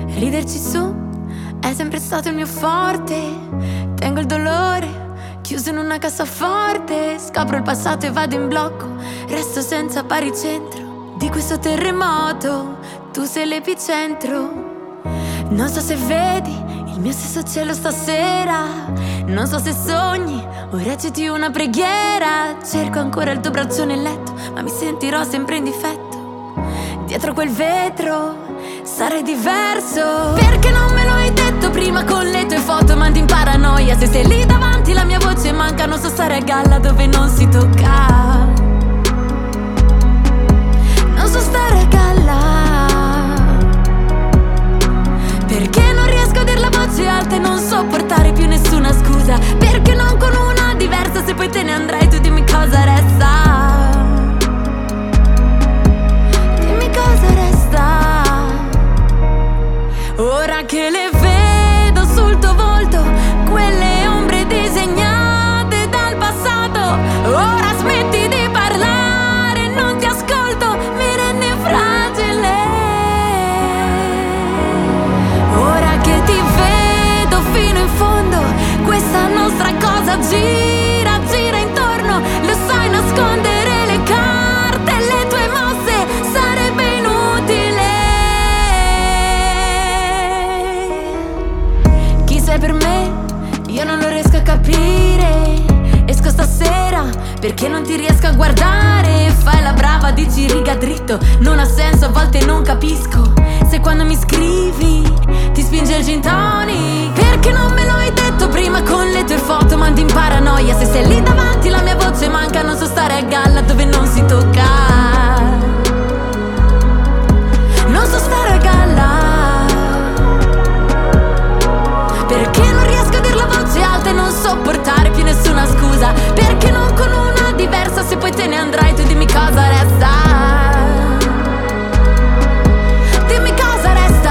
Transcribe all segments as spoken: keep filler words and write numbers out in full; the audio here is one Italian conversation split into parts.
Riderci su è sempre stato il mio forte. Tengo il dolore chiuso in una cassaforte. Scopro il passato e vado in blocco. Resto senza baricentro di questo terremoto. Tu sei l'epicentro. Non so se vedi il mio stesso cielo stasera. Non so se sogni o reciti una preghiera. Cerco ancora il tuo braccio nel letto, ma mi sentirò sempre in difetto. Dietro quel vetro sarei diverso. Perché non me lo hai detto prima con le tue foto? Mandi in paranoia se sei lì davanti, la mia voce manca. Non so stare a galla dove non si tocca. Non so stare a galla perché non riesco a dir la voce alta e non so portare più nessuna scusa. Perché non con una diversa, se poi te ne andrai tu dimmi cosa resta. Dimmi cosa resta. Ora che le vedo sul tuo volto, quelle ombre disegnate dal passato. Ora smetti di parlare, non ti ascolto, mi rende fragile. Ora che ti vedo fino in fondo, questa nostra cosa gira, gira intorno. Lo sai nascondere le carte e le tue mosse sarebbe inutile. Chi sei per me? Io non lo riesco a capire. Esco stasera perché non ti riesco a guardare. Fai la brava, dici riga dritto, non ha senso, a volte non capisco se quando mi scrivi ti spinge il gin tonic. Perché non me lo hai detto prima con le tue foto? Mandi in paranoia se sei lì davanti, la mia voce manca. Non so stare a galla dove non si tocca. Non so stare a galla perché non riesco a dir la voce alta e non so portare più nessuna scusa. Perché non con una diversa, se poi te ne andrai tu dimmi cosa resta. Dimmi cosa resta.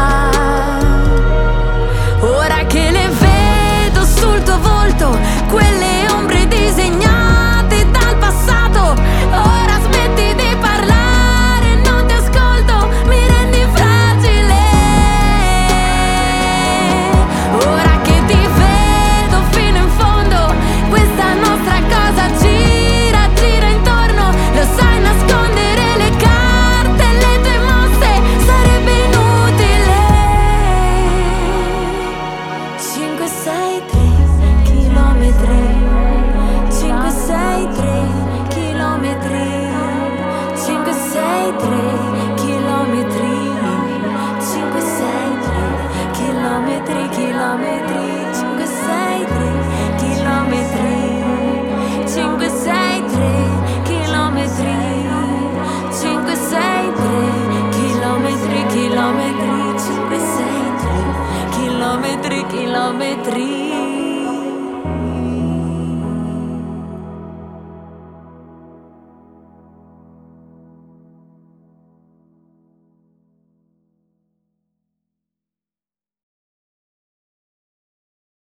Ora che le vedo sul tuo volto, quelle ombre disegnate dal passato. Ora smetti di parlare, non ti ascolto, mi rendi fragile. Ora che ti vedo fino in fondo, questa nostra cosa gira, gira intorno. Lo sai nascondere le carte e le tue mosse sarebbe inutile. Cinque, sei, tre chilometri. Cinque, sei, tre chilometri. Cinque, sei, tre chilometri. Cinque, sei, tre chilometri, chilometri. Cinque, sei, tre chilometri. Cinque, sei, tre chilometri. Cinque, sei, tre chilometri, chilometri. Cinque, sei, tre chilometri, chilometri.